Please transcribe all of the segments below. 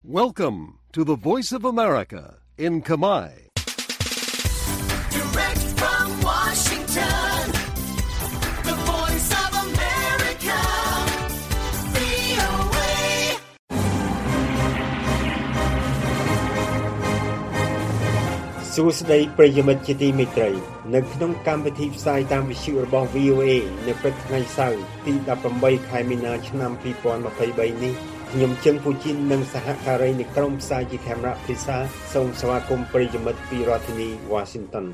Welcome to the Voice of America in Khmer. Direct from Washington, the Voice of America, VOA. សួស្តីប្រិយមិត្តជាទីមេត្រីនៅក្នុងកម្មវិធីផ្សាយតាមវិទ្យុរបស់ VOA នៅព្រឹកថ្ងៃសៅរ៍ទី18ខែមីនាឆ្នាំ2023នេះខ្ញុំជឹងពូជីននិងសហការីនៃក្រុមផ្សាយជាខេមរៈភាសាសូមស្វាគមន៍ប្រិយមិត្តពីរដ្ឋធានី Washington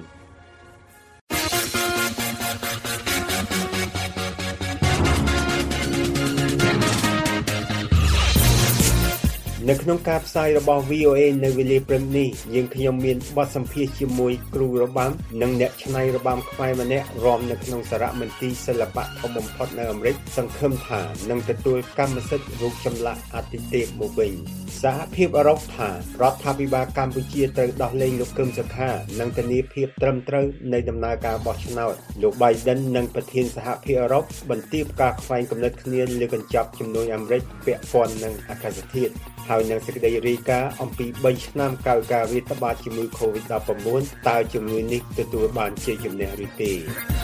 នៅក្នុងការផ្សាយរបស់ VOA នៅវេលាព្រឹកនេះយើងខ្ញុំមានបទសម្ភាសន៍ជាមួយគ្រូរបាំនិងអ្នកច្នៃរបាំខ្មែរម្នាក់រាំនៅក្នុងសារមន្ទីរសិល្បៈធំបំផុតនៅអាមេរិកសង្ឃឹមថានឹងទទួលកម្មសិទ្ធិរូបចម្លាក់អាទិទេពមកវិញសហភាពអឺរ៉ុបថារដ្ឋាភិបាលកម្ពុជាត្រូវដោះលែងលោកកឹមសុខានិងធានាភាពត្រឹមត្រូវនៃដំណើរការបោះឆ្នោតលោក Biden និងប្រធានសហភាពអឺរ៉ុបបន្ទាបការខ្វែងគំនិតគ្នាលើកញ្ចប់ជំនួយអាមេរិកពាក់ព័ន្ធនឹងអាកាសធាតុហើយនឹងសេចក្តីរាយការណ៍អំពី3ឆ្នាំកាលការរាតត្បាតជាមួយ COVID-19 តើជំនួយនេះទទួលបានជ័យជំនះឬទេ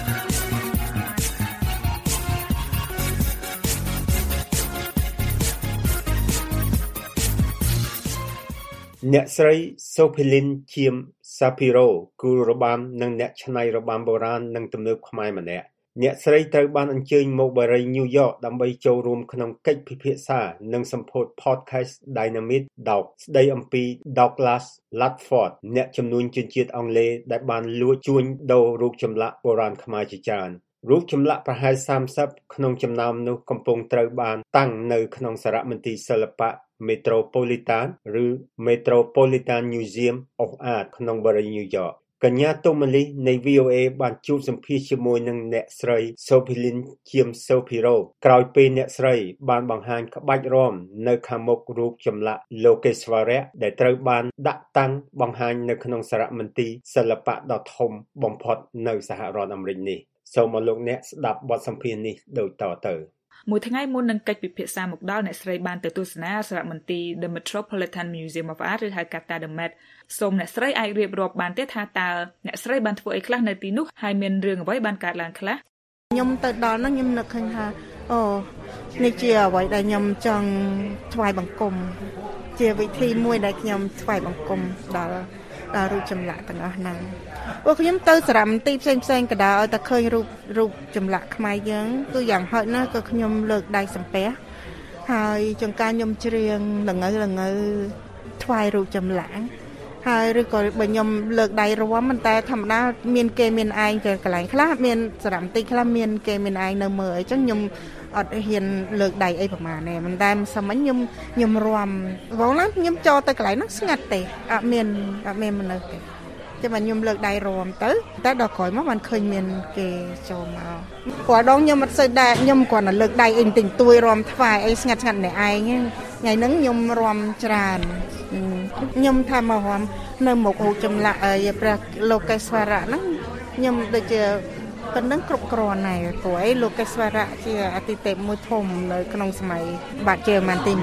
អ្នកស្រី Sophelin Chiem Sapiro គូរបាំនិងអ្នកច្នៃរបាំបុរាណនិងទំនើបខ្មែរម្នាក់អ្នកស្រីត្រូវបានអញ្ជើញមកបារី New York ដើម្បីចូលរួមក្នុងកិច្ចពិភាក្សានិងសម្ពោធ Podcast Dynamite Dog ស្ដីអំពី Douglas Latford អ្នកជំនួញជនជាតិអង់គ្លេសដែលបានលួចជួញដូររូបចម្លាក់បុរាណខ្មែរជាច្រើនរូបចម្លាក់ប្រហែល30ក្នុងចំណោមនោះកំពុងត្រូវបានតាំងនៅក្នុងសារមន្ទីរសិល្បៈ Metropolitan ឬ Metropolitan Museum of Art ក្នុងបារី New Yorkកញ្ញាតូម៉ាលីនៃ VOA បានជួបសម្ភាសជាមួយនឹងអ្នកស្រី Sophelin Chiem Sapiro ក្រោយពេលអ្នកស្រីបានបង្ហាញក្បាច់រាំនៅខាងមុខរូបចម្លាក់ Lokeswara ដែលត្រូវបានដាក់តាំងបង្ហាញនៅក្នុងសារមន្ទីរសិល្បៈដ៏ធំបំផុតនៅសហរដ្ឋអាមេរិកនេះសូមឲ្យលោកអ្នកស្ដាប់បទសម្ភាសន៍នេះដូចតទៅមួយថ្ងៃមុននឹងកិច្ចពិភាក្សាមកដល់អ្នកស្រីបានទៅទស្សនាសារមន្ទីរ The Metropolitan Museum of Art ឬហៅកាត់ថា The Met សូមអ្នកស្រីអាចរៀបរាប់បានទេថាតើអ្នកស្រីបានធ្វើអីខ្លះនៅទីនោះហើយមានរឿងអ្វីបានកើតឡើងខ្លះខ្ញុំទៅដល់នោះខ្ញុំនឹកឃើញថាអូនេះជាអ្វីដែលខ្ញុំចង់ថ្វាយបង្គំជាវិធីមួយដែលខ្ញុំថ្វាយបង្គំដល់រូបចម្លាក់ទាំងអស់ហ្នឹងពួកខ្ញុំទៅសារមន្ទីរផ្សេងៗក៏ដោយឲ្យតែឃើញរូបចម្លាក់ខ្មែរយើងគឺយ៉ាងហោចណាស់ក៏ខ្ញុំលើកដៃសំពះហើយចង្ការខ្ញុំច្រៀងល្ងើថ្វាយរូបចម្លាក់ហើយឬក៏បើខ្ញុំលើកដៃរាំមិនតែធម្មតាមានគេមានឯងទៅកន្លែងខ្លះមានសារមន្ទីរខ្លះមានគេមានឯងនៅមើលអីចឹងខ្ញុំអត់ហ៊ានលើកដៃអីប្រហែលទេមិនតែសមខ្ញុំរាំបងណាខ្ញុំចូលទៅកន្លែងហ្នឹងស្ងាត់ទេអត់មានមនុស្សទេតែបើខ្ញុំលើកដៃរាំទៅតែដល់ក្រោយមកបានឃើញមានគេចូលមកព្រោះដងខ្ញុំអត់សូវដែរខ្ញុំគ្រាន់តែលើកដៃអីទិញទួយរាំថ្វាយអីស្ងាត់ម្នាក់ឯងថ្ងៃហ្នឹងខ្ញុំរាំច្រើនខ្ញុំថាមករាំនៅមុខរូបចម្លាក់ព្រះលោកេស្វរៈហ្នឹងខ្ញុំដូចជាប៉ុណ្ណឹងគ្រប់គ្រាន់ហើយព្រោះអីលោកេស្វរៈជាអាទិទេពមួយធំនៅក្នុងសម័យបាទជើម៉ាន់ទី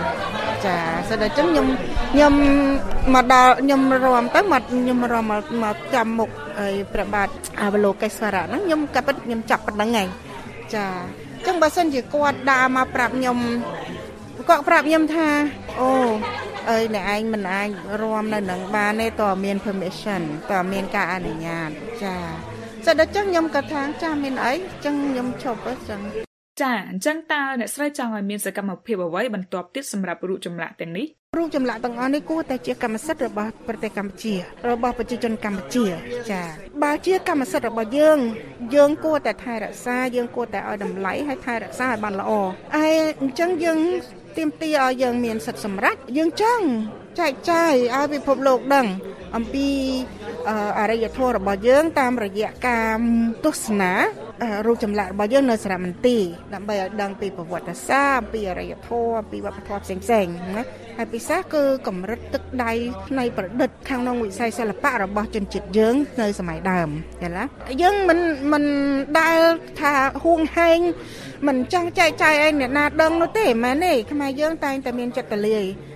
7ចាស្ដេចចឹងខ្ញុំមកដល់ខ្ញុំរាំទៅខ្ញុំរាំមកចាំមុខព្រះបាទលោកេស្វរៈហ្នឹងខ្ញុំក៏ពិតខ្ញុំចាប់ប៉ុណ្ណឹងហើយចាចឹងបើសិនជាគាត់ដើរមកប្រាប់ខ្ញុំគាត់ប្រាប់ខ្ញុំថាអូអ្នកឯងមិនអាចរាំនៅនឹងបានទេតើមាន permission តើមានការអនុញ្ញាតចាស្ដេចចឹងខ្ញុំក៏ថាចាមានអីចឹងខ្ញុំឈប់ចឹងចាអញ្ចឹងតើអ្នកស្រីចង់ឲ្យមានសកម្មភាពអ្វីបន្ទាប់ទៀតសម្រាប់រូបចម្លាក់ទាំងនេះរូបចម្លាក់ទាំងអស់នេះគួរតែជាកម្មសិទ្ធិរបស់ប្រទេសកម្ពុជារបស់ប្រជាជនកម្ពុជាចាបើជាកម្មសិទ្ធិរបស់យើងគួរតែថែរក្សាយើងគួរតែឲ្យតម្លៃហើយថែរក្សាឲ្យបានល្អហើយអញ្ចឹងយើងទាមទារឲ្យយើងមានសិទ្ធិសម្រេចយើងចង់ចែកចាយឲ្យពិភពលោកដឹងអំពីអរិយធម៌របស់យើងតាមរយៈការទស្សនារូបចម្លាក់របស់យើងនៅសារមន្ទីរដើម្បីឲ្យដឹងពីប្រវត្តិសាស្ត្រពីអរិយធម៌ពីវប្បធម៌ផ្សេងៗណាហើយពិសេសគឺកម្រិតទឹកដៃផ្នែកប្រឌិតខាងក្នុងវិស័យសិល្បៈរបស់ជនជាតិយើងនៅសម័យដើមឃើញទេយើងមិនដែលថាហួងហែងមិនចង់ចែកចាយឲ្យអ្នកណាដឹងនោះទេមែនទេខ្មែរយើងតែងតែមានចិត្តទលាយ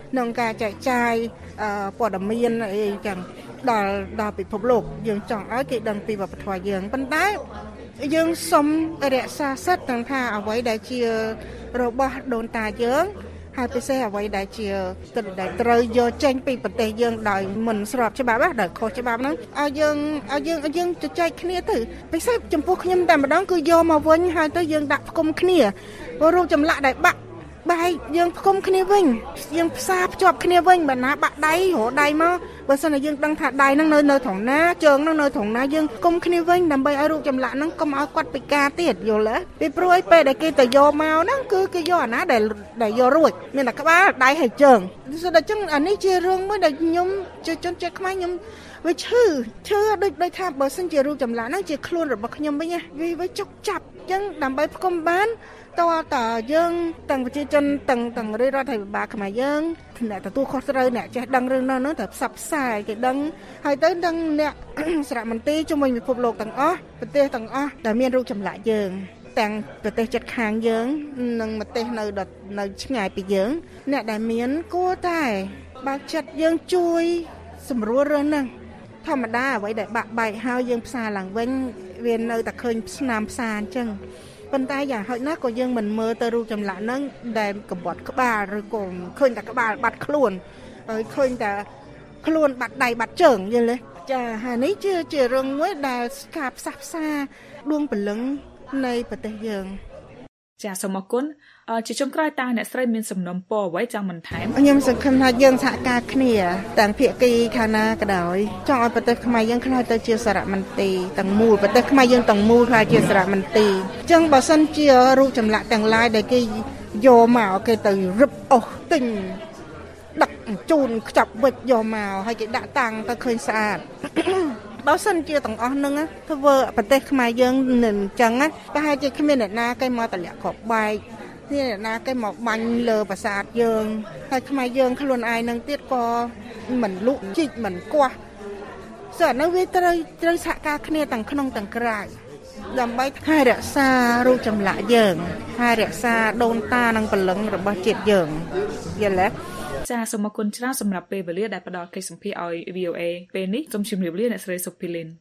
ក្នុងការចែកចាយព័ត៌មានអីចឹងដល់ពិភពលោកយើងចង់ឲ្យគេដឹងពីវប្បធម៌យើងប៉ុន្តែយើងសូមរក្សាសិទ្ធិទាំងថាអ្វីដែលជារបស់ដូនតាយើងហើយពិសេសអ្វីដែលជាទិដ្ឋដែលត្រូវយកចេញពីប្រទេសយើងដោយមិនស្របច្បាប់ដោយខុសច្បាប់ហ្នឹងឲ្យយើងជជែកគ្នាទៅពិសេសចំពោះខ្ញុំតែម្ដងគឺយកមកវិញហើយទៅយើងដាក់ផ្គុំគ្នារូបចម្លាក់ដែលបាក់បែកយើងផ្គុំគ្នាវិញយើងផ្សារភ្ជាប់គ្នាវិញបើណាបាក់ដៃរកដៃមកបើសិនជាយើងដឹងថាដៃហ្នឹងនៅត្រង់ណាជើងហ្នឹងនៅត្រង់ណាយើងផ្គុំគ្នាវិញដើម្បីឲ្យរូបចម្លាក់ហ្នឹងកុំឲ្យគាត់ពិការទៀតយល់ទេពីព្រោះឯពេលដែលគេទៅយកមកហ្នឹងគឺគេយកអាណាដែលយករួចមានតែក្បាលដៃហើយជើងដូច្នេះអានេះជារឿងមួយដែលខ្ញុំជាជនជាតិខ្មែរខ្ញុំវាឈឺដូចថាបើសិនជារូបចម្លាក់ហ្នឹងជាខ្លួនរបស់ខ្ញុំវិញវាចុកចាប់អញ្ចឹងដើម្បីផ្គុំបានតើយើងទាំងប្រជាជនទាំងរដ្ឋាភិបាលខ្មែរយើងអ្នកទទួលខុសត្រូវអ្នកចេះដឹងរឿងនោះត្រូវផ្សព្វផ្សាយគេដឹងហើយទៅទាំងអ្នកសារមន្ទីរជំនាញពិភពលោកទាំងអស់ប្រទេសទាំងអស់ដែលមានរូបចម្លាក់យើងទាំងប្រទេសជិតខាងយើងនិងប្រទេសនៅឆ្ងាយពីយើងអ្នកដែលមានគួរតែបើកចិត្តយើងជួយសម្រួលរឿងហ្នឹងធម្មតាអ្វីដែលបាក់បែកហើយយើងផ្សារឡើងវិញវានៅតែឃើញស្នាមផ្សារអញ្ចឹងប៉ុន្តែយ៉ាងហោចណាស់ក៏យើងមិនមើលទៅរូបចម្លាក់ហ្នឹងដែលកបាត់ក្បាលឬក៏ឃើញតែក្បាលបាត់ខ្លួនហើយឃើញតែខ្លួនបាត់ដៃបាត់ជើងយល់ទេចាហើយនេះជារឿងមួយដែលការផ្សះផ្សាដួងព្រលឹងនៃប្រទេសយើងចាសូមអរគុណជាចុងក្រោយតើអ្នកស្រីមានសំណុំពរអ្វីចង់បន្ថែមខ្ញុំសង្ឃឹមថាយើងសហការគ្នាទាំងភាគីខាងណាក៏ដោយចង់ឲ្យប្រទេសខ្មែរយើងក្លាយទៅជាសារមន្ទីរទាំងមូលប្រទេសខ្មែរយើងទាំងមូលក្លាយជាសារមន្ទីរអញ្ចឹងបើសិនជារូបចម្លាក់ទាំងឡាយដែលគេយកមកគេទៅរឹបអស់ទិញដឹកជូនខ្ចប់វិចយកមកហើយគេដាក់តាំងទៅឃើញស្អាតបើសិនជាទាំងអស់ហ្នឹងធ្វើប្រទេសខ្មែរយើងនឹងអញ្ចឹងប្រហែលជាគ្មានអ្នកណាគេមកតម្លាក់គ្រាប់បែកនេះអ្នកណាគេមកបាញ់លើប្រាសាទយើងហើយខ្មែរយើងខ្លួនឯងនឹងទៀតក៏មិនលក់ជីកមិនគាស់ស្អាតនៅវាត្រូវសហការគ្នាទាំងក្នុងទាំងក្រៅដើម្បីថែរក្សារូបចម្លាក់យើងថែរក្សាដូនតានិងព្រលឹងរបស់ជាតិយើងយល់ទេចាសូមអរគុណច្រើនសម្រាប់ពេលវេលាដែលផ្ដល់កិច្ចសម្ភារឲ្យ VOA ពេលនេះសូមជម្រាបលាអ្នកស្រីសុភីលីន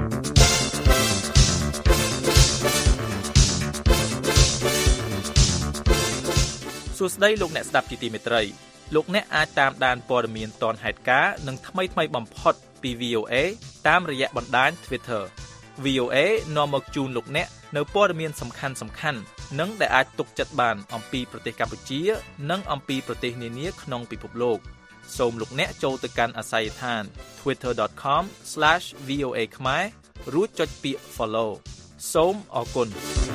សួស្តីលោកអ្នកស្ដាប់ជាទីមេត្រីលោកអ្នកអាចតាមដានព័ត៌មានទាន់ហេតុការណ៍និងថ្មីបំផុតពី VOA តាមរយៈបណ្ដាញ Twitter VOA នាំមកជូនលោកអ្នកនៅព័ត៌មានសំខាន់និងដែលអាចទុកចិត្តបានអំពីប្រទេសកម្ពុជានិងអំពីប្រទេសនានាក្នុងពិភពលោកសូមលោកអ្នកចូលទៅកាន់អាស័យដ្ឋាន twitter.com/VOA ខ្មែររួចចុចពាក្យ follow សូមអរគុណ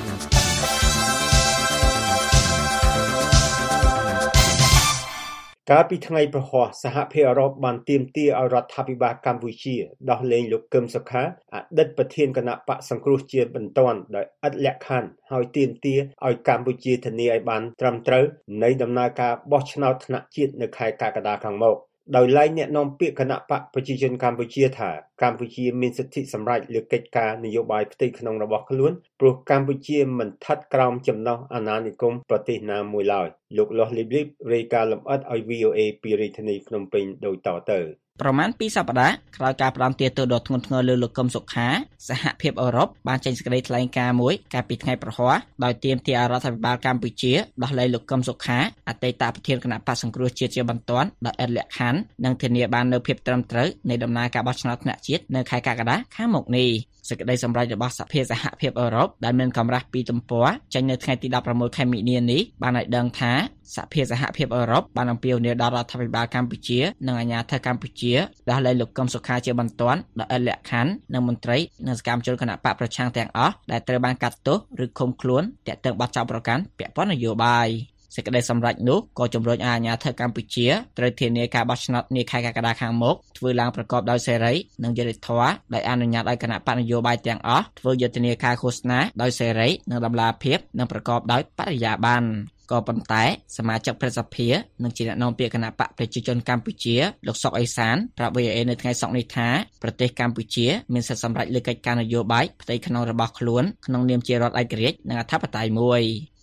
កាលពីថ្ងៃប្រហ័សសហភាពអឺរ៉ុបបានទាមទារឲ្យរដ្ឋាភិបាលកម្ពុជាដោះលែងលោកកឹមសុខាអតីតប្រធានគណៈបកសង្គ្រោះជាតិបន្ទាន់ដោយឥតលក្ខខណ្ឌហើយទាមទារឲ្យកម្ពុជាធានាឲ្យបានត្រឹមត្រូវនៃដំណើរការបោះឆ្នោតថ្នាក់ជាតិនៅខែកក្កដាខាងមុខដោយឡែកអ្នកនាំពាក្យគណៈបកប្រជាជនកម្ពុជាថាកម្ពុជាមានសិទ្ធិសម្រេចលើកិច្ចការនយោបាយផ្ទៃក្នុងរបស់ខ្លួនព្រោះកម្ពុជាមិនស្ថិតក្រោមចំណុះអាណានិគមប្រទេសណាមួយឡើយលោកលាស់លីបលីបរាយការណ៍លម្អិតឲ្យ VOA ពីរាជធានីភ្នំពេញដូចតទៅប្រមាណ2សប្តាហ៍ក្រោយការផ្តន្ទាទោសដ៏ធ្ងន់ធ្ងរលើលោកកឹមសុខាសហភាពអឺរ៉ុបបានចេញសេចក្តីថ្លែងការណ៍មួយកាលពីថ្ងៃប្រហ័សដោយទាមទារឲ្យរដ្ឋាភិបាលកម្ពុជាដោះលែងលោកកឹមសុខាអតីតប្រធានគណៈបក្សសង្គ្រោះជាតិជាបន្ទាន់ដោយឥតលក្ខខណ្ឌនិងធានាបាននូវភាពត្រឹមត្រូវនៃដំណើរការបោះឆ្នោតថ្នាក់ជាតិនៅខែកក្កដាខាងមុខនេះសេចក្តីសម្រេចរបស់សភាសហភាពអឺរ៉ុបដែលមានកម្រាស់2ទំព័រចេញនៅថ្ងៃទី16ខែមិនិនានេះបានឲ្យដឹងថាសហភាពសហភាពអឺរ៉ុបបានអំពាវនាវដល់រដ្ឋាភិបាលកម្ពុជានិងអាជ្ញាធរកម្ពុជាដោះលែងលោកកឹមសុខាជាបន្ទាន់ដោយឥតលក្ខខណ្ឌនិងមន្ត្រីនិងសកម្មជនគណបកប្រឆាំងទាំងអស់ដែលត្រូវបានកាត់ទោសឬឃុំខ្លួនទាក់ទងបទចោទប្រកាន់ពាក់ព័ន្ធនយោបាយសេចក្តីសម្រេចនោះក៏ជំរុញឲ្យអាជ្ញាធរកម្ពុជាត្រូវធានាការបោះឆ្នោតនាខែកក្កដាខាងមុខធ្វើឡើងប្រកបដោយសេរីនិងយុត្តិធម៌ដោយអនុញ្ញាតឲ្យគណៈបកនយោបាយទាំងអស់ធ្វើយុទ្ធនាការឃោសនាដោយសេរីនិងតម្លាភាពនិងប្រកបដោយបរិយាបន្នក៏ប៉ុន្តែសមាជិកព្រឹទ្ធសភានិងជាអ្នកនាំពាក្យគណៈបកប្រជាជនកម្ពុជាលោកសុកអេសានប្រាប់ VOA នៅថ្ងៃសុក្រនេះថាប្រទេសកម្ពុជាមានសិទ្ធិសម្រេចលើកិច្ចការនយោបាយផ្ទៃក្នុងរបស់ខ្លួនក្នុងនាមជារដ្ឋឯករាជ្យនិងអធិបតេយ្យមួយ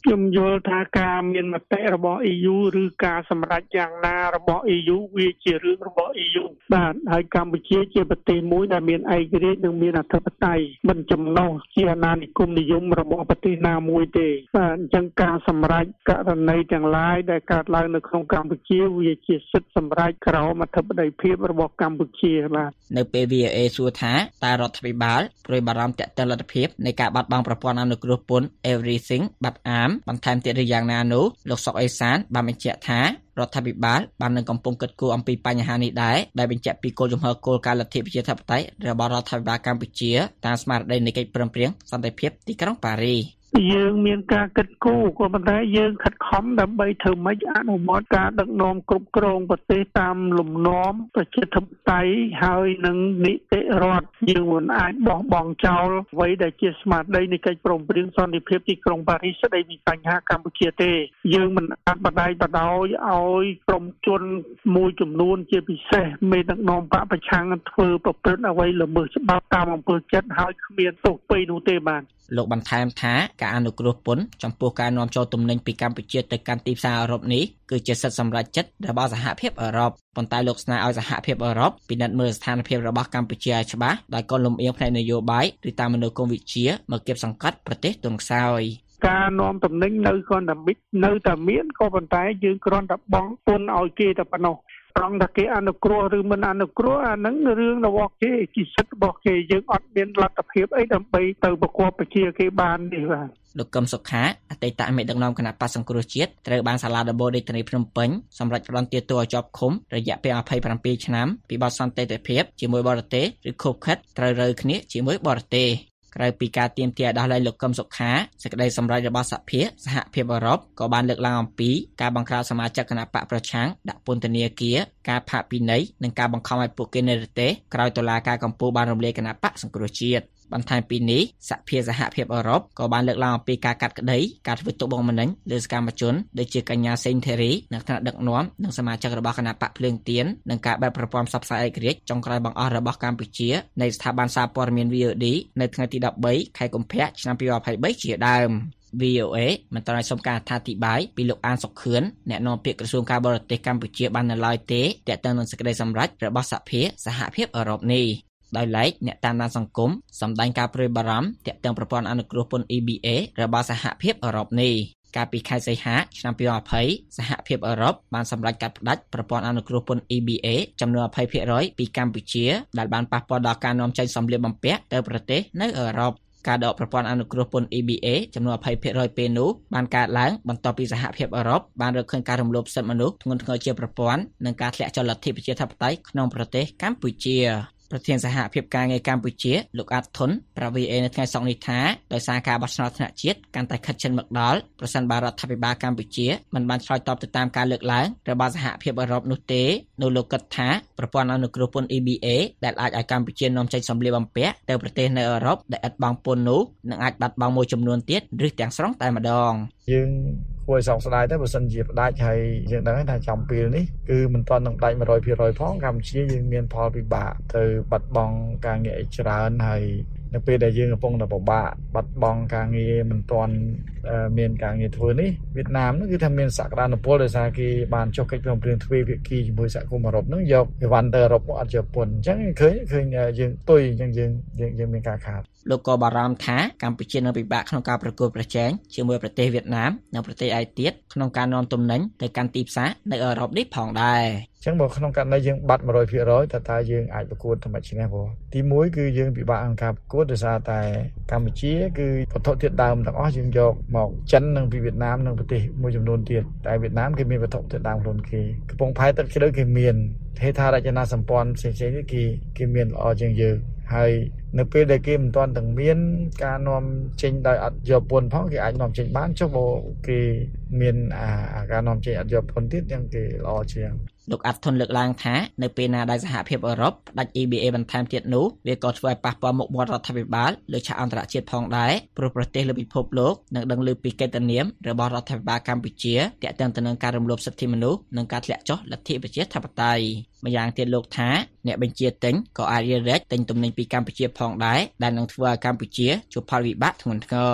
ខ្ញុំយល់ថាការមានមតិរបស់ EU ឬការសម្រេចយ៉ាងណារបស់ EU វាជារឿងរបស់ EU បាទហើយកម្ពុជាជាប្រទេសមួយដែលមានឯករាជ្យនិងមានអធិបតេយ្យមិនចំណុះជាអាណានិគមនិយមរបស់ប្រទេសណាមួយទេបាទអញ្ចឹងការសម្រេចករណីទាំងឡាយដែលកើតឡើងនៅក្នុងកម្ពុជាវាជាសិទ្ធិសម្រេចក្រោមអធិបតេយ្យភាពរបស់កម្ពុជាបាទនៅពេល VOA សួរថាតើរដ្ឋាភិបាលព្រួយបារម្ភទាក់ទងលទ្ធភាពនៃការបាត់បង់ប្រព័ន្ធអនុគ្រោះពន្ធ Everything បាត់អាមបន្ថែមទៀតឬយ៉ាងណានោះលោកសុកអេសានបានបញ្ជាក់ថារដ្ឋាភិបាលបាននឹងកំពុងគិតគូរអំពីបញ្ហានេះដែរដែលបញ្ជាក់ពីគោលជំហរគោលការណ៍លទ្ធិប្រជាធិបតេយ្យរបស់រដ្ឋាភិបាលកម្ពុជាតាមស្មារតីនៃកិច្ចព្រមព្រៀងសន្តិភាពទីក្រុងប៉ារីសយើងមានការគិតគូរក៏ប៉ុន្តែយើងខិតខំដើម្បីធ្វើម៉េចអនុវត្តការដឹកនាំគ្រប់គ្រងប្រទេសតាមលំនាំប្រជាធិបតេយ្យហើយនឹងនីតិរដ្ឋយើងមិនអាចបោះបង់ចោលអ្វីដែលជាស្មារតីនៃកិច្ចព្រមព្រៀងសន្តិភាពទីក្រុងប៉ារីសស្តីពីបញ្ហាកម្ពុជាទេយើងមិនអាចបដិបដោយឲ្យក្រុមជនមួយចំនួនជាពិសេសមេដឹកនាំបកប្រឆាំងធ្វើប្រព្រឹត្តអ្វីល្មើសច្បាប់តាមអំពើចិត្តហើយគ្មានទោសពីនោះទេបាទលោកបន្ថែមថាការអនុគ្រោះពន្ធចំពោះការនាំចូលទំនិញពីកម្ពុជាទៅកាន់ទីផ្សារអឺរ៉ុបនេះគឺជាសិទ្ធិសម្រេចចិត្តរបស់សហភាពអឺរ៉ុបប៉ុន្តែលោកស្នើឲ្យសហភាពអឺរ៉ុបពិនិត្យមើលស្ថានភាពរបស់កម្ពុជាឲ្យច្បាស់ដោយកលំអៀងផ្នែកនយោបាយឬតាមមនោគមវិជ្ជាមកគៀបសង្កត់ប្រទេសទុនខ្សោយការនាំទំនិញនៅគ្រាន់តែមានក៏ប៉ុន្តែយើងគ្រាន់តែបង់ពន្ធឲ្យគេតែប៉ុណ្ណោះត្រង់តែគេអនុគ្រោះឬមិនអនុគ្រោះអាហ្នឹងរឿងរបស់គេជាសិទ្ធិរបស់គេយើងអត់មានលទ្ធភាពអីដើម្បីទៅប្រកបប្រជាគេបានទេបាទលោកកឹមសុខាអតីតមេដឹកនាំគណៈបក្សសង្គ្រោះជាតិត្រូវបានសាលាដំបូងរាជធានីភ្នំពេញសម្រេចផ្តន្ទាទោសឲ្យជាប់ឃុំរយៈពេល27ឆ្នាំពីបទសន្តិភាពជាមួយបរទេសឬខុបខិតត្រូវរើគ្នាជាមួយបរទេសក្រៅពីការទាមទារដោះលែងលោកកឹមសុខាសេចក្តីសម្រេចរបស់សហភាពអឺរ៉ុបក៏បានលើកឡើងអំពីការបង្ក្រាបសមាជិកគណៈបកប្រឆាំងដាក់ពន្ធនាគារការផាកពិន័យនិងការបង្ខំឲ្យពួកគេនិរទេសក្រោយតុលាការកំពូលបានរំលាយគណៈបកសង្គ្រោះជាតិបន្ថែមពីនេះសហភាពអឺរ៉ុបក៏បានលើកឡើងអំពីការកាត់ក្តីការធ្វើទុកបុកម្នេញលើសកម្មជនដូចជាកញ្ញាសេងធីរីនៅថ្នាក់ដឹកនាំនិងសមាជិករបស់គណៈបកភ្លើងទៀននិងការបែបប្រព័ន្ធផ្សព្វផ្សាយឯករាជ្យចុងក្រោយបង្អស់របស់កម្ពុជានៃស្ថាប័នសារព័ត៌មាន VOD នៅថ្ងៃទី13ខែកុម្ភៈឆ្នាំ2023ជាដើមVOA មិនត្រូវសុំការអធិប្បាយពីលោកអានសុខឿនអ្នកនាំពាក្យក្រសួងការបរទេសកម្ពុជាបាននៅឡើយទេទាក់ទងនឹងសេចក្តីសម្រេចរបស់សហភាពអឺរ៉ុបនេះដោយឡែកអ្នកតាមដានសង្គមសម្ដែងការព្រួយបារម្ភទាក់ទងប្រព័ន្ធអនុគ្រោះពន្ធ EBA របស់សហភាពអឺរ៉ុបនេះកាលពីខែសីហាឆ្នាំ2020សហភាពអឺរ៉ុបបានសម្រេចកាត់ផ្តាច់ប្រព័ន្ធអនុគ្រោះពន្ធ EBA ចំនួន 20% ពីកម្ពុជាដែលបានប៉ះពាល់ដល់ការនាំចេញសម្លៀកបំពាក់ទៅប្រទេសនៅអឺរ៉ុបការដកប្រព័ន្ធអនុគ្រោះពន្ធ EBA ចំនួន 20% ពេលនោះបានកើតឡើងបន្ទាប់ពីសហភាពអឺរ៉ុបបានរកឃើញការរំលោភសិទ្ធិមនុស្សធ្ងន់ធ្ងរជាប្រព័ន្ធនិងការធ្លាក់ចុះលទ្ធិប្រជាធិបតេយ្យក្នុងប្រទេសកម្ពុជាប្រធានសហភាពការងារកម្ពុជាលោកអាត់ធុនប្រាប់ VA នៅថ្ងៃសុក្រនេះថាដោយសារការបោះឆ្នោតថ្នាក់ជាតិកាន់តែខិតជិតមកដល់ប្រសិនបើរដ្ឋាភិបាលកម្ពុជាមិនបានឆ្លើយតបទៅតាមការលើកឡើងរបស់សហភាពអឺរ៉ុបនោះទេនោះលោកគិតថាប្រព័ន្ធអនុគ្រោះពន្ធ EBA ដែលអាចឲ្យកម្ពុជានាំចេញសម្លៀកបំពាក់ទៅប្រទេសនៅអឺរ៉ុបដែលឥតបង់ពន្ធនោះនឹងអាចបាត់បង់មួយចំនួនទៀតឬទាំងស្រុងតែម្ដងយើងគួរឲ្យសោកស្ដាយដែរបើសិនជាផ្ដាច់ហើយយើងដឹងថាចំពេលនេះគឺមិនទាន់នឹងផ្ដាច់ 100% ផងកម្ពុជាយើងមានផលពិបាកទៅបាត់បង់ការងារច្រើនហើយនៅពេលដែលយើងកំពុងតែពិបាកបាត់បង់ការងារមិនទាន់មានការងារធ្វើនេះវៀតណាមនោះគឺថាមានសក្តានុពលដោយសារគេបានចុះកិច្ចព្រមព្រៀងទ្វេភាគីជាមួយសហគមន៍អឺរ៉ុបនោះយកអីវ៉ាន់ទៅអឺរ៉ុបអត់យកពន្ធអញ្ចឹងឃើញយើងទុយអញ្ចឹងយើងមានការខាតលោកក៏បារម្ភថាកម្ពុជានឹងពិបាកក្នុងការប្រកួតប្រជែងជាមួយប្រទេសវៀតណាមនិងប្រទេសឯទៀតក្នុងការនាំទំនិញទៅកាន់ទីផ្សារនៅអឺរ៉ុបនេះផងដែរអញ្ចឹងបើក្នុងករណីយើងបាត់ 100% តើយើងអាចប្រកួតទៅមិនឈ្នះព្រោះទី1គឺយើងពិបាកក្នុងការប្រកួតដោយសារតែកម្ពុជាគឺវត្ថុធាតុដើមទាំងអស់យើងយកមកចិននិងពីវៀតណាមនិងប្រទេសមួយចំនួនទៀតតែវៀតណាមគេមានវត្ថុធាតុដើមខ្លួនគេកំពង់ផែទឹកជ្រៅគេមានហេដ្ឋារចនាសម្ព័ន្ធផ្សេងៗនេះគេមានល្អជាងយើងហើយនៅពេលដែលគេមិនទាន់ទាំងមានការនាំចេញដោយអត់យកពន្ធផងគេអាចនាំចេញបានចុះបើគេមានការនាំចេញអត់យកពន្ធទៀតយ៉ាងគេល្អជាងលោកអាត់ធុនលើកឡើងថានៅពេលណាដែលសហភាពអឺរ៉ុបផ្ដាច់ EBA បន្ថែមទៀតនោះវាក៏ធ្វើឲ្យប៉ះពាល់មុខមាត់រដ្ឋាភិបាលលើឆាកអន្តរជាតិផងដែរព្រោះប្រទេសលើពិភពលោកនឹងដឹងឮពីកិត្តិនាមរបស់រដ្ឋាភិបាលកម្ពុជាទាក់ទងទៅនឹងការរំលោភសិទ្ធិមនុស្សនិងការធ្លាក់ចុះលទ្ធិប្រជាធិបតេយ្យម្យ៉ាងទៀតលោកថាអ្នកបញ្ជាទិញក៏អាចរារែកទិញទំនិញពីកម្ពុជាផងដែរដែលនឹងធ្វើឲ្យកម្ពុជាជួបផលវិបាកធ្ងន់ធ្ងរ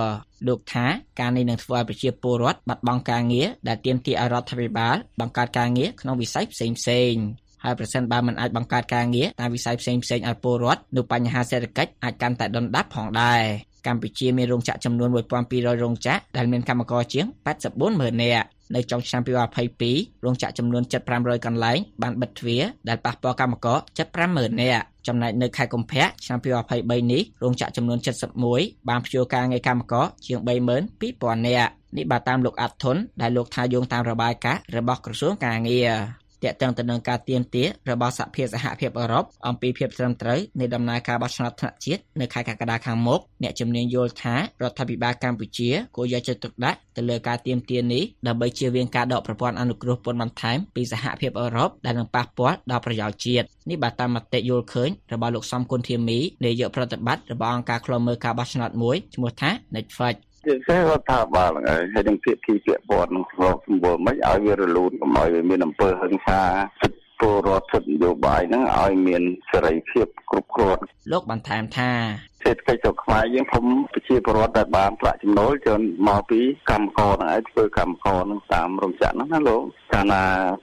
លោកថាការនេះនឹងធ្វើឲ្យប្រជាពលរដ្ឋបាត់បង់ការងារដែលទាមទារឲ្យរដ្ឋាភិបាលបង្កើតការងារក្នុងវិស័យផ្សេងៗហើយប្រសិនបើមិនអាចបង្កើតការងារតាមវិស័យផ្សេងៗឲ្យពលរដ្ឋនោះបញ្ហាសេដ្ឋកិច្ចអាចកាន់តែដុនដាបផងដែរកម្ពុជាមានរោងចក្រចំនួន 1200 រោងចក្រដែលមានកម្មករជាង 84,000 នាក់នៅចុងឆ្នាំ2022រោងចក្រចំនួន 7,500 កន្លែងបានបិទទ្វារដែលប៉ះពាល់កម្មករ 75,000 នាក់ចំណែកនៅខែកុម្ភៈឆ្នាំ2023នេះរោងចក្រចំនួន 71បានព្យួរការងារកម្មករជាង 32,000 នាក់នេះបើតាមលោកអាត់ធុនដែលលោកថាយោងតាមរបាយការណ៍របស់ក្រសួងការងារទាក់ទងទៅនឹងការទាមទាររបស់សហភាពអឺរ៉ុបអំពីភាពត្រឹមត្រូវនៃដំណើរការបោះឆ្នោតថ្នាក់ជាតិនៅខែកក្កដាខាងមុខអ្នកជំនាញយល់ថារដ្ឋាភិបាលកម្ពុជាគួរយកចិត្តទុកដាក់ទៅលើការទាមទារនេះដើម្បីជៀសវាងការដកប្រព័ន្ធអនុគ្រោះពន្ធបន្ថែមពីសហភាពអឺរ៉ុបដែលនឹងប៉ះពាល់ដល់ប្រយោជន៍ជាតិនេះបើតាមមតិយល់ឃើញរបស់លោកសំគុណធាមីនាយកប្រតិបត្តិរបស់អង្គការឃ្លាំមើលការបោះឆ្នោតមួយឈ្មោះថា Netflix ជាពិសេសរដ្ឋាភិបាលហើយនឹងភាគីពាក់ព័ន្ធនឹងសម្បូរមិនឲ្យវារលូនកុំឲ្យវាមានអំពើហិង្សាពលរដ្ឋសិទ្ធិនយោបាយហ្នឹងឲ្យមានសេរីភាពគ្រប់គ្រាន់លោកបន្ថែមថាសេដ្ឋកិច្ចរបស់ខ្មែរយើងខ្ញុំប្រជាពលរដ្ឋដែលបានប្រាក់ចំណូលច្រើនមកពីកម្មករហ្នឹងឯងធ្វើកម្មករហ្នឹងតាមរោងចក្រហ្នឹងណាលោកកាលណា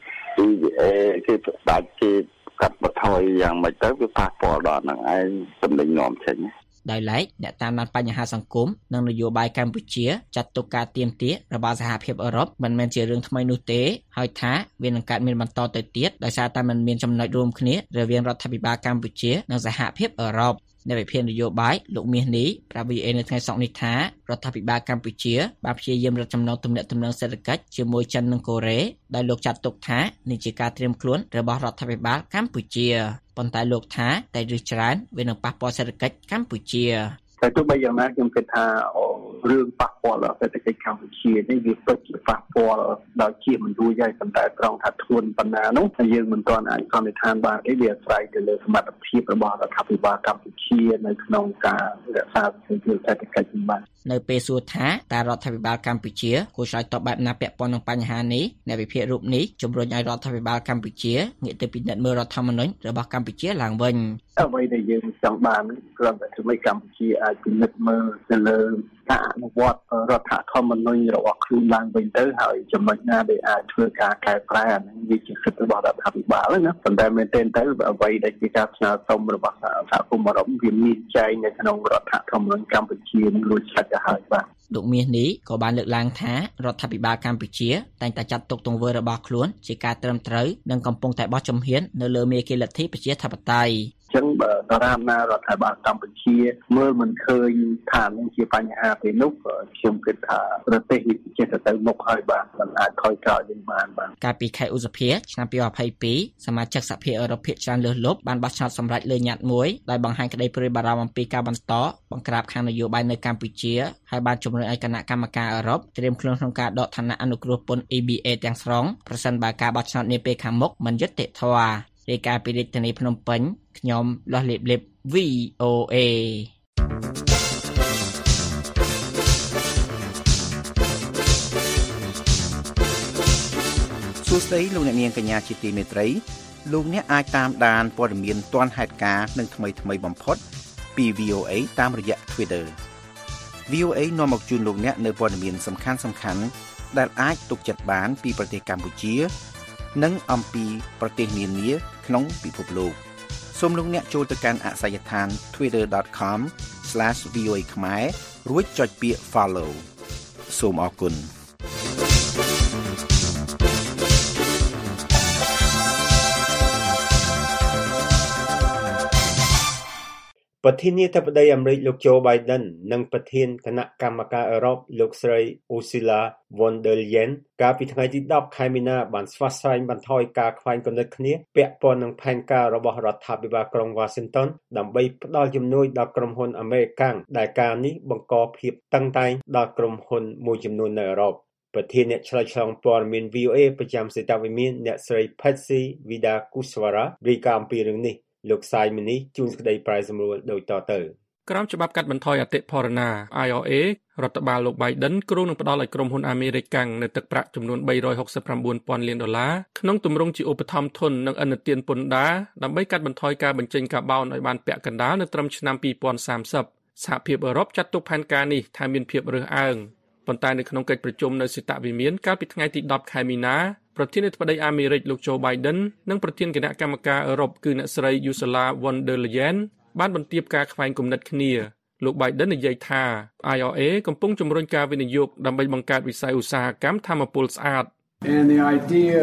EVA គេដាច់គេកាត់បន្ថយយ៉ាងម៉េចទៅវាប៉ះពាល់ដល់ហ្នឹងឯងចំណេញនាំចេញដោយឡែកអ្នកតាមដានបញ្ហាសង្គមនិងនយោបាយកម្ពុជាចាត់ទុកការទាមទាររបស់សហភាពអឺរ៉ុបមិនមែនជារឿងថ្មីនោះទេហើយថាវានឹងកើតមានបន្តទៅទៀតដោយសារតែมันមានចំណុចរួមគ្នារវាងរដ្ឋាភិបាលកម្ពុជានិងសហភាពអឺរ៉ុបអ្នកវិភាគនយោបាយលោកមាសនេះប្រាប់ VA នៅថ្ងៃសុក្រនេះថារដ្ឋាភិបាលកម្ពុជាបានព្យាយាមរឹតចំណងទំនាក់ទំនងសេដ្ឋកិច្ចជាមួយចិននិងកូរ៉េដោយលោកចាត់ទុកថានេះជាការត្រៀមខ្លួនរបស់រដ្ឋាភិបាលកម្ពុជាប៉ុន្តែលោកថាតែឬច្រើនវានឹងប៉ះពាល់សេដ្ឋកិច្ចកម្ពុជាតែទោះបីយ៉ាងណាខ្ញុំគិតថារឿងប៉ះពាល់ដល់សេដ្ឋកិច្ចកម្ពុជានេះវាពិតជាប៉ះពាល់ដល់ជាមិនរួចហើយប៉ុន្តែត្រង់ថាធ្ងន់ប៉ុណ្ណានោះយើងមិនទាន់អាចសន្និដ្ឋានបានទេវាអាស្រ័យទៅលើសមត្ថភាពរបស់រដ្ឋាភិបាលកម្ពុជានៅក្នុងការរក្សាសេដ្ឋកិច្ចបាននៅពេលសួរថាតើរដ្ឋាភិបាលកម្ពុជាគួរឆ្លើយតបបែបណាពាក់ព័ន្ធនឹងបញ្ហានេះអ្នកវិភាគរូបនេះជំរុញឲ្យរដ្ឋាភិបាលកម្ពុជាងាកទៅពិនិត្យមើលរដ្ឋធម្មនុញ្ញរបស់កម្ពុជាឡើងវិញអ្វីដែលយើងចង់បានគ្រាន់តែធ្វើឲ្យកម្ពុជាអាចពិនិត្យមើលទៅលើការអនុវត្តរដ្ឋធម្មនុញ្ញរបស់ខ្លួនឡើងវិញទៅហើយចំណុចណាដែលអាចធ្វើការកែប្រែអានឹងវាជាសិទ្ធិរបស់រដ្ឋាភិបាលណាប៉ុន្តែមែនទែនទៅអ្វីដែលជាការស្នើសុំរបស់សហគមន៍អឺរ៉ុបវាមានចែងនៅក្នុងរដ្ឋធម្មនុញ្ញកម្ពុជានឹងរួចស្រេចទៅហើយបាទលោកមាសនេះក៏បានលើកឡើងថារដ្ឋាភិបាលកម្ពុជាតែងតែចាត់ទុកទង្វើរបស់ខ្លួនជាការត្រឹមត្រូវនិងកំពុងតែបោះជំហាននៅលើមេគីលទ្ធិប្រជាធិបតេយ្យចឹងបើតារាមណារដ្ឋាភិបាលកម្ពុជាមើលមិនឃើញថានឹងជាបញ្ហាទេនោះខ្ញុំគិតថាប្រទេសនេះជាទៅមុខហើយបាទមិនអាចថយក្រោយវិញបានកាលពីខែឧសភាឆ្នាំ2022សមាជិកសហភាពអឺរ៉ុបភាគច្រើនលើសលប់បានបោះឆ្នោតសម្រេចលើញត្តិមួយដោយបង្ហាញក្តីព្រួយបារម្ភអំពីការបន្តបង្ក្រាបខាងនយោបាយនៅកម្ពុជាហើយបានជំរុញឲ្យគណៈកម្មការអឺរ៉ុបត្រៀមខ្លួនក្នុងការដកឋានៈអនុគ្រោះពន្ធ EBA ទាំងស្រុងប្រសិនបើការបោះឆ្នោតនាពេលខាងមុខមិនយុត្តិធម៌រាយការណ៍ពីរាជធានីភ្នំពេញខ្ញុំលាស់លេប VOA សួស្តីលោកអ្នកនាងកញ្ញាជាទីមេត្រីលោកអ្នកអាចតាមដានព័ត៌មានទាន់ហេតុការណ៍និងថ្មីបំផុតពី VOA តាមរយៈ Twitter VOA នាំមកជូនលោកអ្នកនៅព័ត៌មានសំខាន់ៗដែលអាចទុកចិត្តបានពីប្រទេសកម្ពុជានិងអំពីប្រទេសនានាក្នុងពិភពលោកសូមលោកអ្នកចូលទៅកាន់អាសយដ្ឋាន twitter.com/voa ខ្មែររួចចុចពាក្យ follow សូមអរគុណប្រធានាធិបតីអាមេរិកលោក Joe Biden និងប្រធានគណៈកម្មការអឺរ៉ុបលោកស្រី Ursula von der Leyen កាលពីថ្ងៃទី10ខែមីនាបានស្វាស្វែងបន្ថយការខ្វែងគំនិតគ្នាពាក់ព័ន្ធនឹងផែនការរបស់រដ្ឋាភិបាលក្រុង Washington ដើម្បីផ្ដល់ជំនួយដល់ក្រុមហ៊ុនអាមេរិកាំងដែលការនេះបង្កភាពតឹងតែងដល់ក្រុមហ៊ុនមួយចំនួននៅអឺរ៉ុបប្រធានអ្នកឆ្លើយឆ្លងព័ត៌មាន VOA ប្រចាំសេតវិមានអ្នកស្រី Patsy Widakuswara រាយការណ៍អំពីរឿងនេះលោកសាយមីនីជួនសេចក្តីប្រាយសម្រួលដូចតទៅក្រោមច្បាប់កាត់បន្ថយអតិផរណា IRA រដ្ឋបាលលោក Biden គ្រោងនឹងផ្ដល់ឲ្យក្រុមហ៊ុនអាមេរិកកាំងនៅទឹកប្រាក់ចំនួន$369,000 លានក្នុងទម្រង់ជាឧបត្ថម្ភធននិងឥណទានពន្ធដារដើម្បីកាត់បន្ថយការបញ្ចេញកាបូនឲ្យបានពាក់កណ្ដាលនៅត្រឹមឆ្នាំ2030 សហភាពអឺរ៉ុបចាត់ទុកផែនការនេះថាមានភាពរើសអើងប៉ុន្តែនៅក្នុងកិច្ចប្រជុំនៅសេតវិមានកាលពីថ្ងៃទី10ខែមីនាប្រធានាធិបតីអាមេរិកលោក Joe Biden និងប្រធានគណៈកម្មការអឺរ៉ុបគឺអ្នកស្រី Ursula von der Leyen បានបន្ទាបការខ្វែងគំនិតគ្នាលោក Biden និយាយថា IRA កំពុងជំរុញការវិនិយោគដើម្បីបង្កើតវិស័យឧស្សាហកម្មថាមពលស្អាត And the idea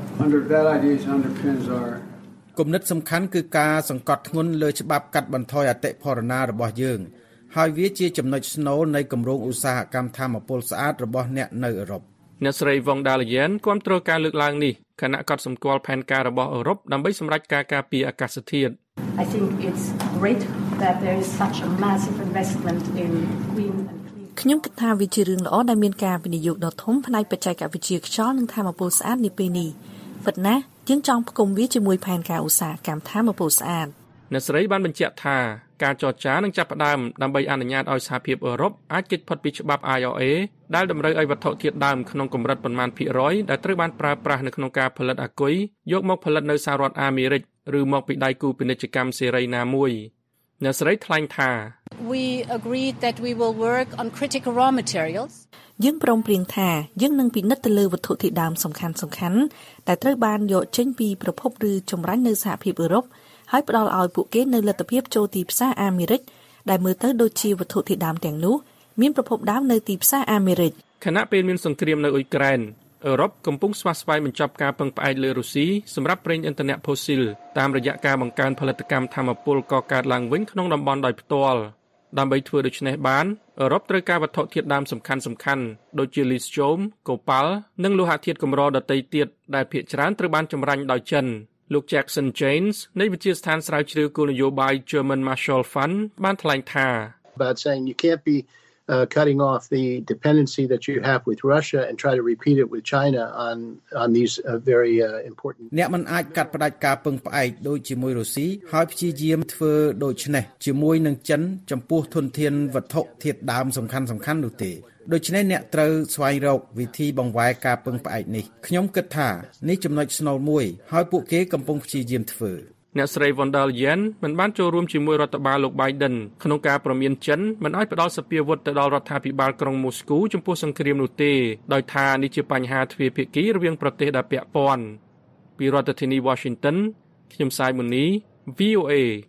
underpins our គំនិតសំខាន់គឺការសង្កត់ធ្ងន់លើច្បាប់កាត់បន្ថយអតិផរណារបស់យើងហើយវាជាចំណុចស្នូលនៃគម្រោងឧស្សាហកម្មថាមពលស្អាតរបស់អ្នកនៅអឺរ៉ុបអ្នកស្រី von der Leyen គាំទ្រការលើកឡើងនេះខណៈកត់សម្គាល់ផែនការរបស់អឺរ៉ុបដើម្បីសម្រេចការការពារអាកាសធាតុ I think it's great that there is such a massive investment in green and clean ខ្ញុំគិតថាវាជារឿងល្អដែលមានការវិនិយោគដ៏ធំផ្នែកបច្ចេកវិទ្យាខ្យល់និងថាមពលស្អាតនាពេលនេះពិតណាស់យើងចង់ផ្គុំវាជាមួយផែនការឧស្សាហកម្មថាមពលស្អាតអ្នកស្រីបានបញ្ជាក់ថាការចរចានឹងចាប់ផ្ដើមដើម្បីអនុញ្ញាតឲ្យសហភាពអឺរ៉ុបអាចគេចផុតពីច្បាប់ IRA ដែលតម្រូវឲ្យវត្ថុធាតុដើមក្នុងកម្រិតប៉ុន្មានភាគរយដែលត្រូវបានប្រើប្រាស់នៅក្នុងការផលិតអាគុយយកមកផលិតនៅសហរដ្ឋអាមេរិកឬមកពីដៃគូពាណិជ្ជកម្មសេរីណាមួយអ្នកស្រីថ្លែងថា We agreed that we will work on critical raw materials យើងព្រមព្រៀងថាយើងនឹងពិនិត្យទៅលើវត្ថុធាតុដើមសំខាន់ៗដែលត្រូវបានយកចេញពីប្រភពឬចម្រាញ់នៅសហភាពអឺរ៉ុបហើយផ្ដល់ឲ្យពួកគេនៅលទ្ធភាពចូលទីផ្សារអាមេរិកដែលមើលទៅដូចជាវត្ថុធាតុដើមទាំងនោះមានប្រភពដើមនៅទីផ្សារអាមេរិកខណៈពេលមានសង្គ្រាមនៅអ៊ុយក្រែនអឺរ៉ុបកំពុងស្វាស្វែងបញ្ចប់ការពឹងផ្អែកលើរុស្ស៊ីសម្រាប់ប្រេងឥន្ធនៈផូស៊ីលតាមរយៈការបង្កើនផលិតកម្មថាមពលកកើតឡើងវិញក្នុងតំបន់ដោយផ្ទាល់ដើម្បីធ្វើដូច្នេះបានអឺរ៉ុបត្រូវការវត្ថុធាតុដើមសំខាន់ៗដូចជាលីស្យូម កូប៉ាល់និងលោហៈធាតុកម្រដទៃទៀតដែលភាគច្រើនត្រូវបានចម្រាញ់ដោយចិនលោក Jackson James នៃវិទ្យាស្ថានស្រាវជ្រាវគោលនយោបាយ German Marshall Fund បានថ្លែងថា About saying you can't be cutting off the dependency that you have with Russia and try to repeat it with China on these very important អ្នកមិនអាចកាត់ផ្តាច់ការពឹងផ្អែកដូចជាមួយរុស្ស៊ីហើយព្យាយាមធ្វើដូច្នេះជាមួយនឹងចិនចំពោះធនធានវត្ថុធាតុដើមសំខាន់ៗនោះទេដូច្នេះអ្នកត្រូវស្វែងរកវិធីបង្វែរការពឹងផ្អែកនេះខ្ញុំគិតថានេះចំណុចស្នូលមួយហើយពួកគេកំពុងព្យាយាមធ្វើអ្នកស្រី von der Leyen មិនបានចូលរួមជាមួយរដ្ឋបាលលោក Biden ក្នុងការព្រមានចិនមិនឲ្យផ្ដល់សភាវុធទៅដល់រដ្ឋាភិបាលក្រុងមូស្គូចំពោះសង្គ្រាមនោះទេដោយថានេះជាបញ្ហាទ្វេភាគីរវាងប្រទេសដែលពាក់ព័ន្ធពីរដ្ឋធានី Washington ខ្ញុំសាយមុនី VOA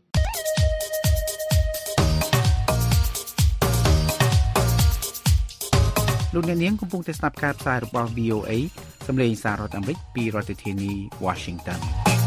លោកអ្នកនាងកំពុងតែស្ដាប់ការផ្សាយរបស់ VOA សម្លេងសាររដ្ឋអាមេរិកពីរដ្ឋធានី Washington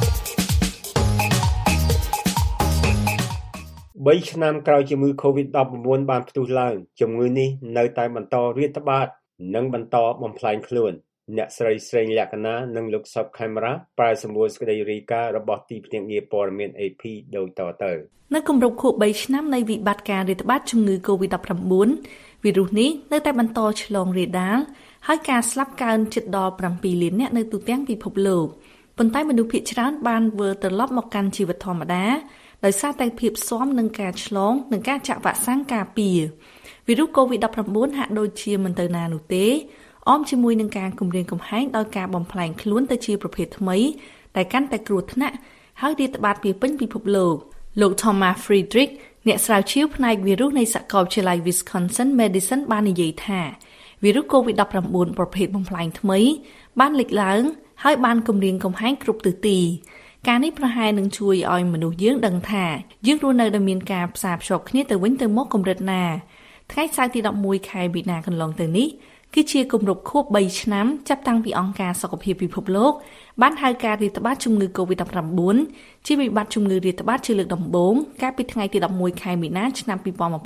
3ឆ្នាំក្រោយជំងឺ COVID-19 បានផ្ទុះឡើងជំងឺនេះនៅតែបន្តរាតត្បាតនិងបន្តបំផ្លាញខ្លួនអ្នកស្រីស្រេងលក្ខណានិងលោកសុកខេមរាប្រែសម្រួលសេចក្តីរាយការណ៍របស់ទីភ្នាក់ងារព័ត៌មាន AP ដូចតទៅនៅគម្រប់ខួប3ឆ្នាំនៃវិបត្តិការរាតត្បាតជំងឺ COVID-19 វីរុសនេះនៅតែបន្តឆ្លងរាលដាលហើយការស្លាប់កើនជិតដល់7លាននាក់នៅទូទាំងពិភពលោកប៉ុន្តែមនុស្សភាគច្រើនបានវិលត្រឡប់មកកាន់ជីវិតធម្មតាដោយសារតែភាពស៊ាំនឹងការឆ្លងនិងការចាក់វ៉ាក់សាំងការពារវីរុស COVID-19 ហាក់ដូចជាមិនទៅណានោះទេអមជាមួយនឹងការគំរាមកំហែងដោយការបំផ្លាញខ្លួនទៅជាប្រភេទថ្មីដែលកាន់តែគ្រោះថ្នាក់ហើយរាតត្បាតពាសពេញពិភពលោក Thomas Friedrich អ្នកស្រាវជ្រាវផ្នែកវីរុសនៃសាកលវិទ្យាល័យ Wisconsin Medicine បាននិយាយថាវីរុស COVID-19 ប្រភេទបំផ្លាញថ្មីបានលេចឡើងហើយបានគំរាមកំហែងគ្រប់ទិសទីការនេះប្រហែលនឹងជួយឲ្យមនុស្សយើងដឹងថាយើងរស់នៅដោយមានការផ្សារភ្ជាប់គ្នាទៅវិញទៅមកកម្រិតណាថ្ងៃសៅរ៍ទី11ខែមីនាកន្លងទៅនេះគឺជាគម្រប់ខួប3ឆ្នាំចាប់តាំងពីអង្គការសុខភាពពិភពលោកបានហៅការរាតត្បាតជំងឺ COVID-19 ជាវិបត្តិជំងឺរាតត្បាតជាលើកដំបូងកាលពីថ្ងៃទី11ខែមីនាឆ្នាំ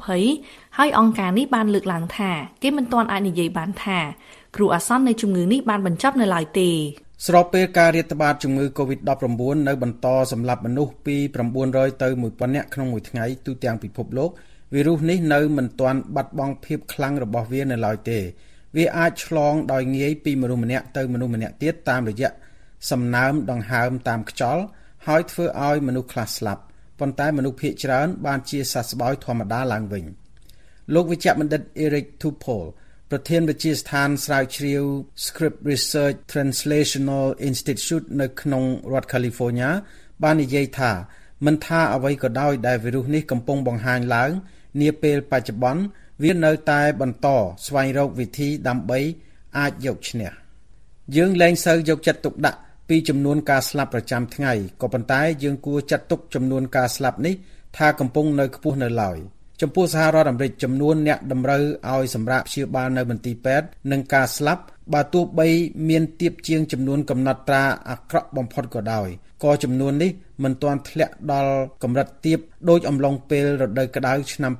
2020ហើយអង្គការនេះបានលើកឡើងថាគេមិនទាន់អាចនិយាយបានថាគ្រោះអាសន្ននៃជំងឺនេះបានបញ្ចប់នៅឡើយទេស្របពេលការរាតត្បាតជំងឺ COVID-19 នៅបន្តសម្លាប់មនុស្សពី900ទៅ1000នាក់ក្នុងមួយថ្ងៃទូទាំងពិភពលោកវីរុសនេះនៅមិនទាន់បាត់បង់ភាពខ្លាំងរបស់វានៅឡើយទេវាអាចឆ្លងដោយងាយពីមនុស្សម្នាក់ទៅមនុស្សម្នាក់ទៀតតាមរយៈសំណើមដង្ហើមតាមខ្យល់ហើយធ្វើឲ្យមនុស្សខ្លះស្លាប់ប៉ុន្តែមនុស្សភាគច្រើនបានជាសះស្បើយធម្មតាឡើងវិញលោកវិជ្ជបណ្ឌិត Eric Tupol ប្រធានវិទ្យាស្ថានស្រាវជ្រាវ Scripps Research Translational Institute នៅក្នុងរដ្ឋ California បាននិយាយថាមិនថាអ្វីក៏ដោយដែលវីរុសនេះកំពុងបង្ហាញឡើងនាពេលបច្ចុប្បន្នវានៅតែបន្តស្វែងរកវិធីដើម្បីអាចយកឈ្នះយើងលែងសូវយកចិត្តទុកដាក់ពីចំនួនការស្លាប់ប្រចាំថ្ងៃក៏ប៉ុន្តែយើងគួរចាត់ទុកចំនួនការស្លាប់នេះថាកំពុងនៅខ្ពស់នៅឡើយចំពោះសហរដ្ឋអាមេរិកចំនួនអ្នកតម្រូវឲ្យសម្រាប់ព្យាបាលនៅមន្ទីរពេទ្យនិងការស្លាប់បើទោះបីមានទាបជាងចំនួនកំណត់ត្រាអាក្រក់បំផុតក៏ដោយក៏ចំនួននេះមិនទាន់ធ្លាក់ដល់កម្រិតទាបដោយអំឡុងពេលរដូវក្តៅឆ្នាំ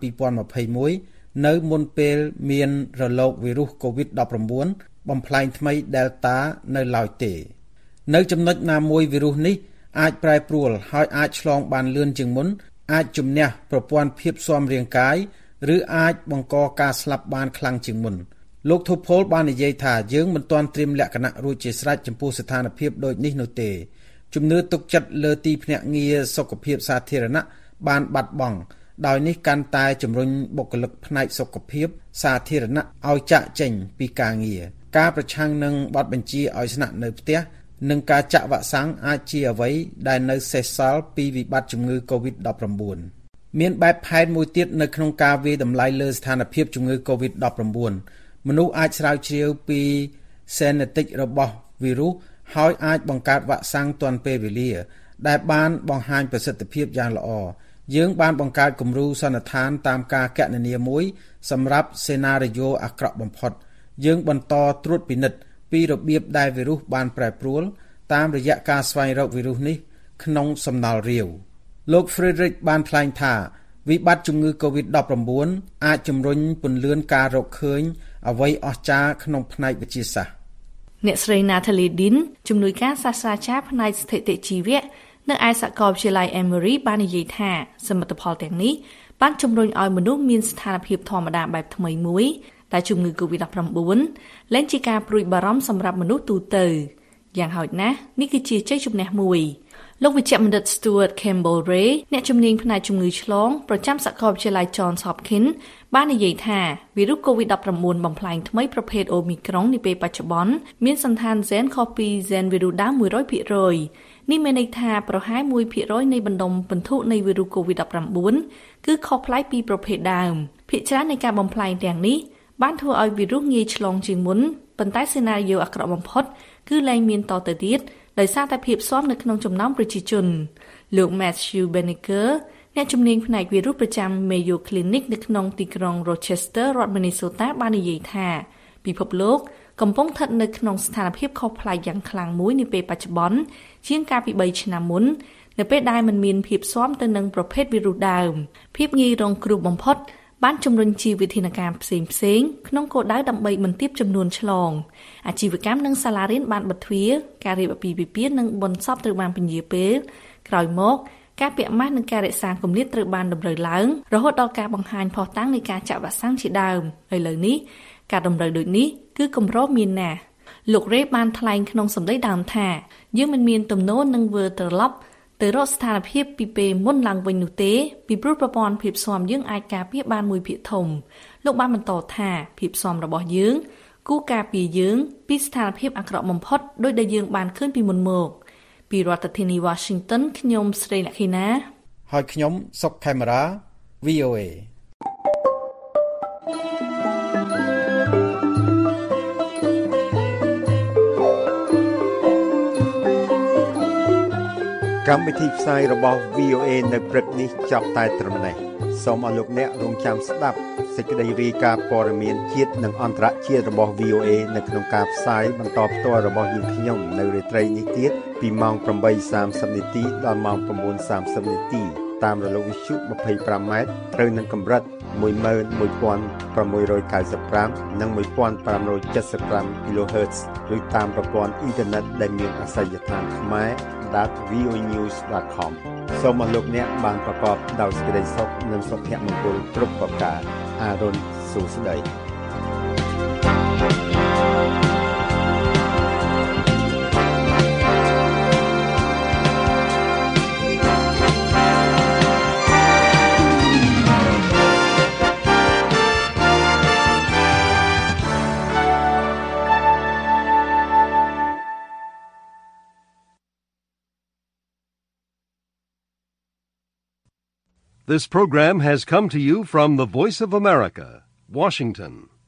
2021នៅមុនពេលមានរលកវីរុស COVID-19 បំផ្លែងថ្មី Delta នៅឡើយទេនៅចំណុចណាមួយវីរុសនេះអាចប្រែប្រួលហើយអាចឆ្លងបានលឿនជាងមុនអាចជំនះប្រព័ន្ធភាពស៊ាំរាងកាយឬអាចបង្កការស្លាប់បានខ្លាំងជាងមុនលោក Topol បាននិយាយថាយើងមិនទាន់ត្រៀមលក្ខណៈរួចជាស្រេចចំពោះស្ថានភាពដូចនេះនោះទេជំនឿទុកចិត្តលើទីភ្នាក់ងារសុខភាពសាធារណៈបានបាត់បង់ដោយនេះកាន់តែជំរុញបុគ្គលិកផ្នែកសុខភាពសាធារណៈឲ្យចាកចេញពីការងារការប្រឆាំងនឹងបទបញ្ជាឲ្យស្នាក់នៅផ្ទះនិងការចាក់វ៉ាក់សាំងអាចជាអ្វីដែលនៅសេសសល់ពីវិបត្តិជំងឺ COVID-19 មានបែបផែនមួយទៀតនៅក្នុងការវាយតម្លៃលើស្ថានភាពជំងឺ COVID-19 មនុស្សអាចស្រាវជ្រាវពីសេនេតិករបស់វីរុសហើយអាចបង្កើតវ៉ាក់សាំងទាន់ពេលវេលាដែលបានបង្ហាញប្រសិទ្ធភាពយ៉ាងល្អយើងបានបង្កើតគំរូសន្និដ្ឋានតាមការគណនាមួយសម្រាប់សេណារីយ៉ូអាក្រក់បំផុតយើងបន្តត្រួតពិនិត្យពីរបៀបដែលវីរុសបានប្រែប្រួលតាមរយៈការស្វែងរកវីរុសនេះក្នុងសំណល់រាវលោក Frederick បានថ្លែងថាវិបត្តិជំងឺ COVID-19 អាចជំរុញពន្លឿនការរកឃើញអ្វីអស្ចារ្យក្នុងផ្នែកវិទ្យាសាស្ត្រអ្នកស្រី Natalie Dean ជំនួយការសាស្ត្រាចារ្យផ្នែកស្ថិតិជីវៈនៅឯសាកលវិទ្យាល័យ Emory បាននិយាយថាសមិទ្ធផលទាំងនេះបានជំរុញឲ្យមនុស្សមានស្ថានភាពធម្មតាបែបថ្មីមួយតែជំងឺ COVID-19 លែងជាការព្រួយបារម្ភសម្រាប់មនុស្សទូទៅយ៉ាងហោចណាស់នេះគឺជាជ័យជំនះមួយលោកវិជ្ជបណ្ឌិត Stuart Campbell Ray អ្នកជំនាញផ្នែកជំងឺឆ្លងប្រចាំសាកលវិទ្យាល័យ Johns Hopkins បាននិយាយថាវីរុស COVID-19 បំផ្លាញថ្មីប្រភេទ Omicron នាពេលបច្ចុប្បន្នមានសន្តានហ្សែនខុសពីហ្សែនវីរុសដើម 100% នេះមានន័យថាប្រហែល 1% នៃបណ្ដុំពិន្ទុនៃវីរុស COVID-19 គឺខុសប្លែកពីប្រភេទដើមភាគច្រើននៃការបំផ្លាញទាំងនេះបានធ្វើឲ្យវីរុសងាយឆ្លងជាងមុនប៉ុន្តែសេណារីយ៉ូអាក្រក់បំផុតគឺលែងមានតទៅទៀតដោយសារតែភាពស៊ាំនៅក្នុងចំណោមប្រជាជនលោក Matthew Benneker អ្នកជំនាញផ្នែកវីរុសប្រចាំ Mayo Clinic នៅក្នុងទីក្រុង Rochester រដ្ឋ Minnesota បាននិយាយថាពិភពលោកកំពុងស្ថិតនៅក្នុងស្ថានភាពខុសប្លែកយ៉ាងខ្លាំងមួយនាពេលបច្ចុប្បន្នជាងកាលពី3ឆ្នាំមុននៅពេលដែលมันមានភាពស៊ាំទៅនឹងប្រភេទវីរុសដើមភាពងាយរងគ្រោះបំផុតបានជំរុញជីវវិធានការផ្សេងៗក្នុងគោលដៅដើម្បីបន្ទាបចំនួនឆ្លងអាជីវកម្មនិងសាលារៀនបានបិទទ្វារការរៀបអាពាហ៍ពិពាហ៍និងបុណ្យសពត្រូវបានពន្យាពេលក្រោយមកការពាក់ម៉ាស់និងការរក្សាគម្លាតត្រូវបានតម្រូវឡើងរហូតដល់ការបង្ហាញភស្តុតាងនៃការចាក់វ៉ាក់សាំងជាដើមឥឡូវនេះការតម្រូវដូចនេះគឺកម្រមានណាស់លោក Ray បានថ្លែងក្នុងសម្ដីដើមថាយើងមិនមានទំនោរនឹងវិលត្រឡប់ទៅរកស្ថានភាពពីពេលមុនឡើងវិញនោះទេពីព្រោះប្រព័ន្ធភាពស៊ាំយើងអាចការពារបានមួយភាគធំលោកបានបន្តថាភាពស៊ាំរបស់យើងគួរការពារយើងពីស្ថានភាពអាក្រក់បំផុតដោយដែលយើងបានឃើញពីមុនមកពីរដ្ឋធានី Washington ខ្ញុំស្រីអ្នកខេណាហើយខ្ញុំសុកខេមរា VOA កម្មវិធីផ្សាយរបស់ VOA នៅព្រឹកនេះចប់តែត្រឹមនេះសូមអរលោកអ្នករងចាំស្ដាប់សេចក្តីរាយការណ៍ព័ត៌មានជាតិនិងអន្តរជាតិរបស់ VOA នៅក្នុងការផ្សាយបន្តផ្ទាល់របស់យើងខ្ញុំនៅរាត្រីនេះទៀតពីម៉ោង 8:30 នាទីដល់ម៉ោង 9:30 នាទីតាមរលកវិទ្យុ 25m ត្រូវនឹងកម្រិត 11695 និង 1575 kHz ឬតាមប្រព័ន្ធអ៊ីនធឺណិតដែលមានអាសយដ្ឋានខ្មែរ.voanews.com សូមអរលោកអ្នកបានប្រកបដោយសេចក្តីសុខនិងសុភមង្គលគ្រប់ប្រការអារុនសួស្តី This program has come to you from the Voice of America, Washington.